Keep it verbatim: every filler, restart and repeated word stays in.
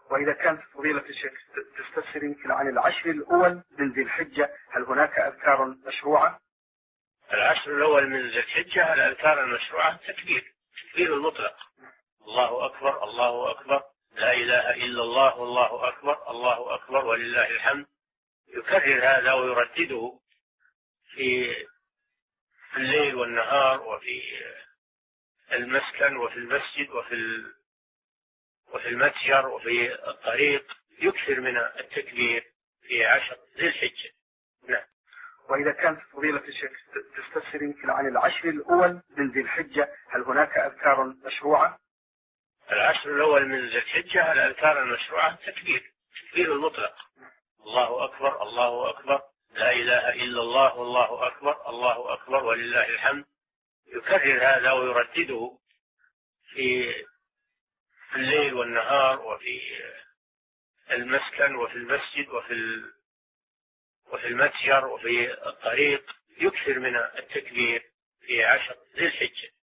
وإذا كانت فضيلة الشيخ تستفسر يمكن عن العشر الأول من ذي الحجة، هل هناك أذكار مشروعة؟ العشر الأول من ذي الحجة الأذكار المشروعة تكبير تكبير المطلق، الله أكبر الله أكبر لا إله إلا الله والله أكبر الله أكبر ولله الحمد، يكرر هذا ويردده في الليل والنهار وفي المسكن وفي المسجد وفي وفي المتجر وفي الطريق، يكثر من التكبير في عشر ذي الحجة. نعم. وإذا كانت فضيلة الشيخ تستفسر يمكن عن العشر الأول من ذي الحجة، هل هناك أذكار مشروعة؟ العشر الأول من ذي الحجة الأذكار المشروعة تكبير تكبير المطلق، الله أكبر الله أكبر لا إله إلا الله والله أكبر الله أكبر ولله الحمد، يكرر هذا ويردده في الليل والنهار وفي المسكن وفي المسجد وفي وفي المتجر وفي الطريق، يكثر من التكبير في عشر ذي الحجة.